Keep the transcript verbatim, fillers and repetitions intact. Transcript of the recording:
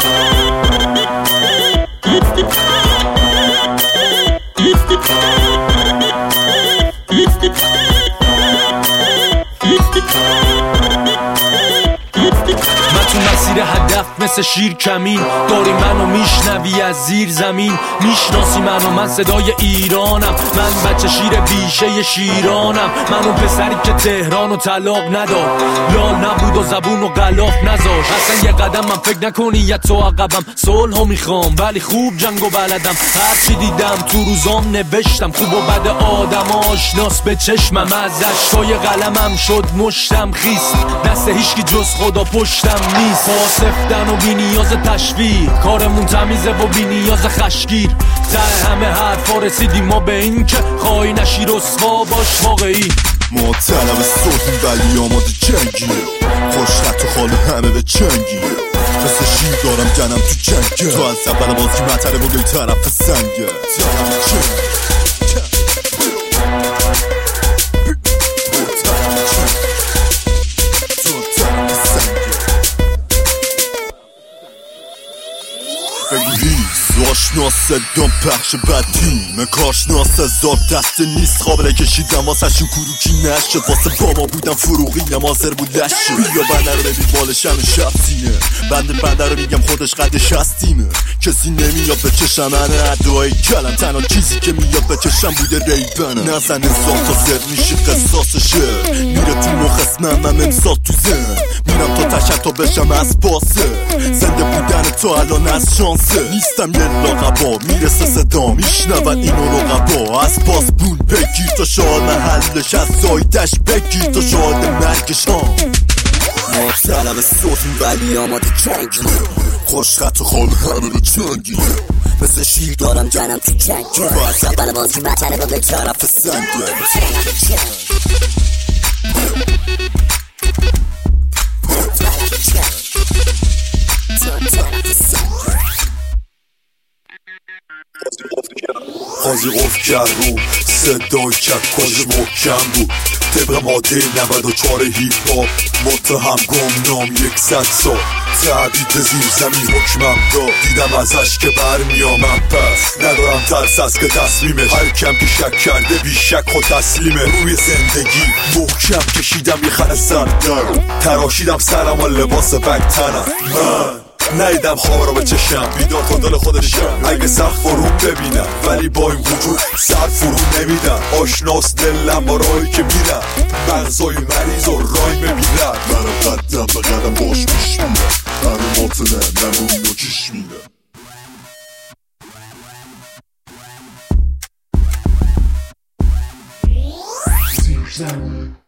من تو مسیر هدف مثل شیر کمین داری منو میشنوی از زیر زمین، میشناسی منو، من صدای ایرانم، من بچه شیر بیشه شیرانم، من اون پسری که تهران و طلاق نداد، لال نبود و زبون و غلاف نذاشت. اصلا یه قدم من فکر نکنی یه تو عقبم، صلحو میخوام ولی خوب جنگو بلدم، هرچی دیدم تو روزام نوشتم، خوب و بد آدم آشناس به چشمم، از اشکای قلمم شد مشتم خیس، دست هیچکی جز خدا پشتم نیست، پاسفتن و بی نیاز تشویق، کارمون تمیزه و بی نیاز خشگیر، ته همه حرفا رسیدیم ما به این که خواهی نشی رسوا باش واقعی. ما طلب صلحیم ولی آماده جنگیم، خوش تو خال همه به چنگیم، مثل شیر دارم جنم تو جنگه، تو از اول بازی مطره بگوی طرف سنگه، طرف جنگ آشناس صدام پخش بدیم، کارشناس هزار دسته نیست قابل کشیدم، واسه شون کروکی نشد، واسه بابا بودم فروغیم حاضر بود لشه، بیا بنده رو ببین بالشم شب سینه، بنده بنده رو میگم خودش قدش هستیمه، کسی نمیاد به چشم منه، ادعای کلم تنها چیزی که میاد به چشم بوده ریبنه، نزن انسان تا زر میشی قصاصشه، میره تو مخ اسمم من امسال تو زن، میرم تا تشک تا بشم از پاسه، زنده بودن تو الان از شانسه، نیستم یه لاغبا میرسه صدا میشنون اینو رقبا، از پاس بون بگیر تا شاد محلش، از زایدش بگیر تا شاد مرگش ها. ما طلب صوتیم ولی آماده جنگیم، خوش خط و خال همه به چنگیم، مثل شیر دارم جنم تو جنگه، با از اول بازی مطره با به طرف سنگه. قاضی قفل کرد رو صدای کرد کاش محکم بود، طبق ماده نود و چهار هیپ هاپ متهم گمنام یک صد سال، تعبید زیر زمین حکمم داد، دیدم ازش که برمیامم، پس ندارم ترس از که تصمیمه، هر کم که شک کرده بی شک خود تسلیمه، روی زندگی محکم کشیدم یه خر سردر، تراشیدم سرم و لباس بگتنم، من نیدم خواب رو به چشم، بیدار تا دل خودشم، اگه سخت فرو ببینم ولی با این وجود سر فرو نمیدم، آشناس دلم با راهی که میرم، مغزای مریض و رای میبینم، منم قدم به قدم باش پیش میرم، همه ماطنه نمونی و کش میرم.